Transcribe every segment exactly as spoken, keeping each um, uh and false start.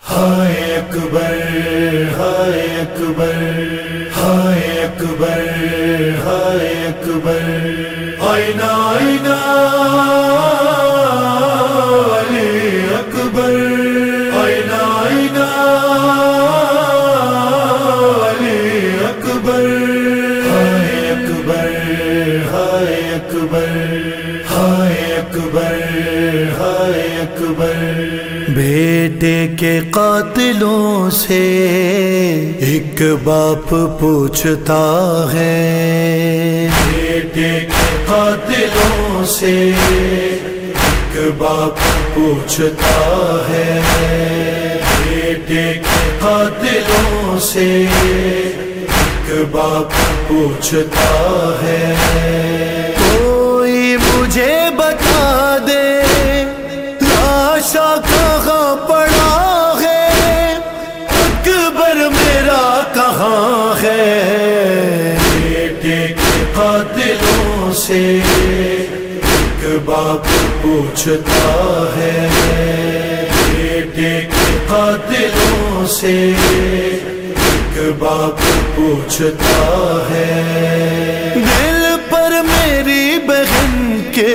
ہائے اکبر ہائے اکبر ہائے اکبر ہائے اکبر آئینہ آئینہ علی اکبر آئینہ آئینہ علی اکبر ہائے اکبر ہائے اکبر ہائے اکبر ہائے اکبر بیٹے کے قاتلوں سے ایک باپ پوچھتا ہے، بیٹے کے قاتلوں سے ایک باپ پوچھتا ہے، بیٹے کے قاتلوں سے ایک باپ پوچھتا ہے، کوئی مجھے بتا دے لاشا کہاں پڑا ہے، اکبر میرا کہاں ہے، بیٹے کے قاتلوں سے ایک باپ پوچھتا ہے، بیٹے کے قاتلوں سے ایک باپ پوچھتا ہے، دل پر میری بہن کے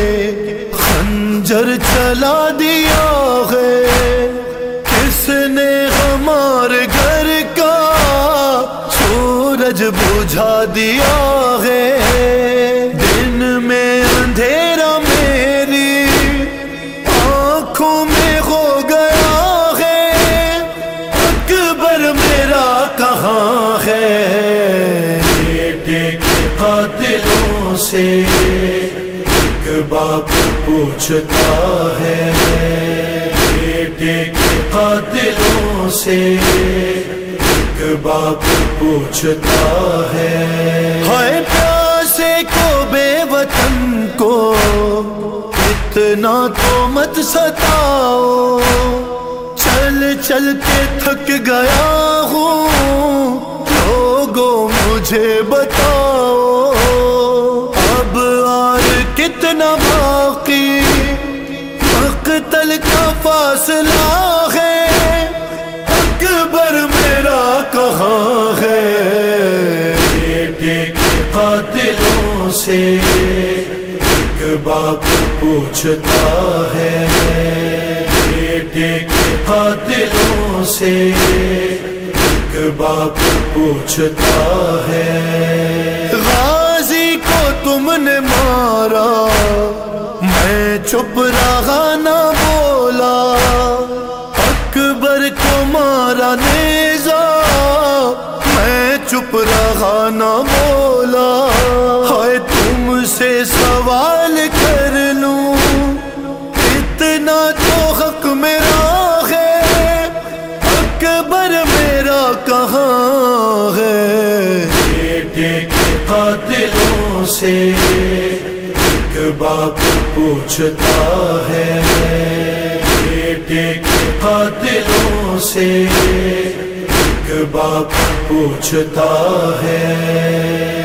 خنجر چلا دیا ہے، کس نے ہمارے گھر کا سورج بجھا دیا ہے، دن میں اندھیرا میری آنکھوں میں ہو گیا ہے، اکبر میرا کہاں ہے، بیٹے کے قاتلوں سے ایک باپ پوچھتا ہے، بیٹے کے قاتلوں سے ایک باپ پوچھتا ہے، ہائے پیاسے کو بے وطن کو اتنا تو مت ستاؤ، چل چل کے تھک گیا ہوں، لوگوں مجھے بتاؤ اب اور کتنا باقی مقتل کا فاصلہ ہے، اکبر میرا کہاں ہے، بیٹے کے قاتلوں سے ایک باپ پوچھتا ہے، بیٹے کے قاتلوں سے ایک باپ پوچھتا ہے، غازی کو تم نے مارا میں چپ رہا نہ بولا، اکبر کو مارا نیزا میں چپ رہا نہ بولا، ہائے تم سے سوال کر لوں اتنا تو حق میرا ہے، اکبر میرا کہاں ہے، بیٹے کے قاتلوں سے ایک باپ پوچھتا ہے، بیٹے کے قاتلوں سے ایک باپ پوچھتا ہے،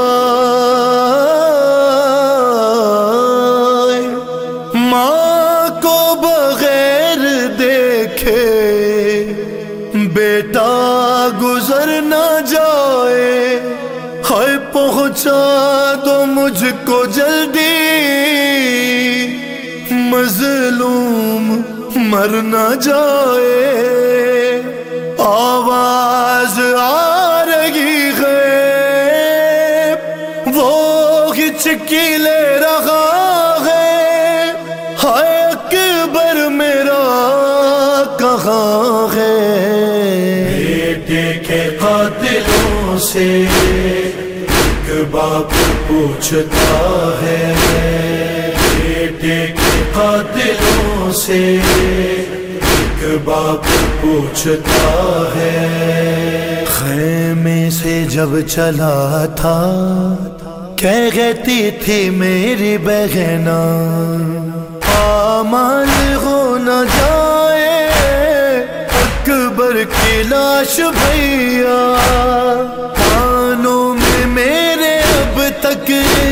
ماں کو بغیر دیکھے بیٹا گزر نہ جائے، ہائے پہنچا دو مجھ کو جلدی مظلوم مر نہ جائے، آواز آ رہی ہے وہ ہچکی لے رہا ہے، ہائے اکبر میرا کہاں ہے، بیٹے کے قاتلوں سے ایک باپ پوچھتا ہے، بیٹے کے قاتلوں سے ایک باپ پوچھتا ہے، خیمے سے جب چلا تھا کہتی تھی میری بہنا آمال ہو نہ جائے، اکبر کی لاش بھیا کانوں میں میرے اب تک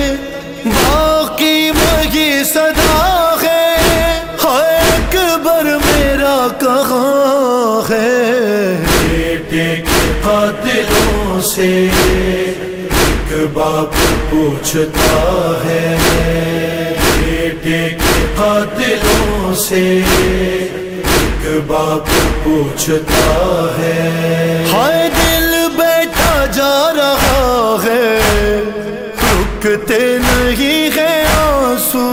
باقی وہی صدا ہے، ہائے اکبر میرا کہاں باپ پوچھتا ہے بیٹے کے قاتلوں سے، ایک باپ پوچھتا ہے۔ ہائے دل بیٹھا جا رہا ہے، رکتے نہیں ہیں آنسو،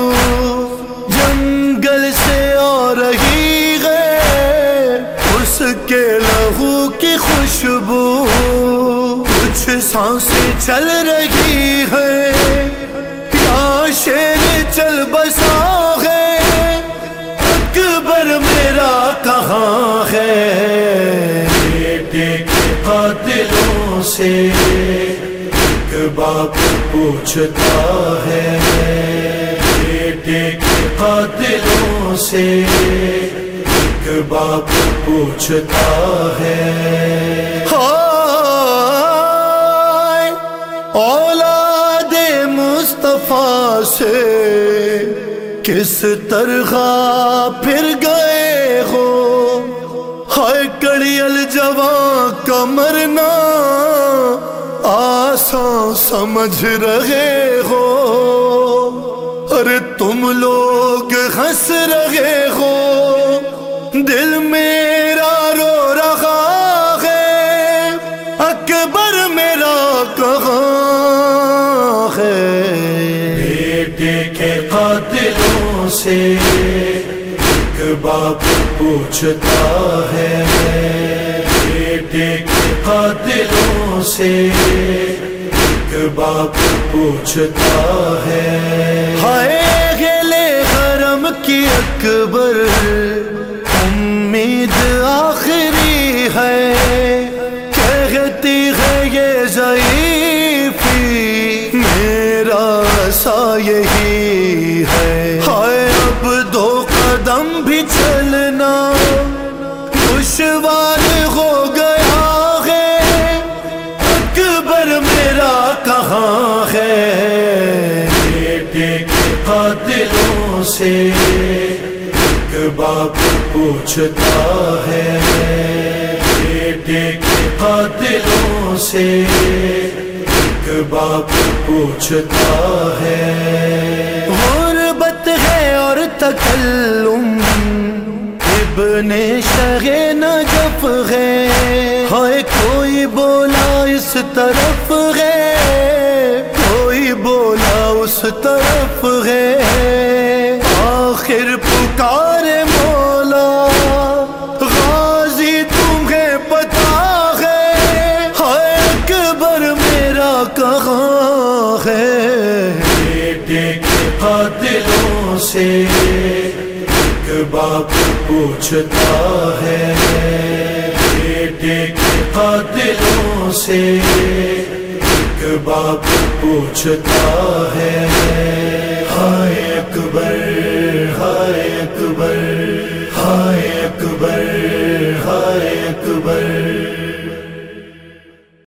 جنگل سے آ رہی ہے اس کے لہو کی خوشبو، کچھ سانسیں چل رہی ہے یا شیر چل بسا ہے، اکبر میرا کہاں ہے؟ بیٹے کے قاتلوں سے ایک باپ پوچھتا ہے، بیٹے کے قاتلوں سے ایک باپ پوچھتا ہے۔ اولاد مصطفیٰ سے کس طرح پھر گئے ہو، ہائے کڑیل جوان کا مرنا آسان سمجھ رہے ہو، ارے تم لوگ ہنس رہے ہو، دل میرا رو رہا ہے، اکبر میرا کہاں ہے؟ بیٹے کے قاتلوں سے ایک باپ پوچھتا ہے، بیٹے کے قاتلوں سے ایک باپ پوچھتا ہے۔ ہائے گلے حرم کی اکبر امید آخری ہے، کہتی ہے یہ ضعیفی میرا سا یہی ہے، ہائے اب دو قدم بھی چلنا دشوار ہو گیا ہے، اکبر میرا کہاں ہے؟ بیٹے کے قاتلوں سے ایک باپ پوچھتا ہے، بیٹے کے قاتلوں سے ایک باپ پوچھتا ہے۔ غربت ہے اور تکلم ابن شہ نجف ہے، ہائے کوئی بولا اس طرف ہے، کوئی بولا اس طرف ہے، آخر پکار مولا غازی تمہیں پتا ہے، ہائے اکبر میرا کہاں ہے؟ بیٹے کے قاتلوں سے ایک باپ پوچھتا ہے، بیٹے کے قاتلوں سے ایک باپ پوچھتا ہے۔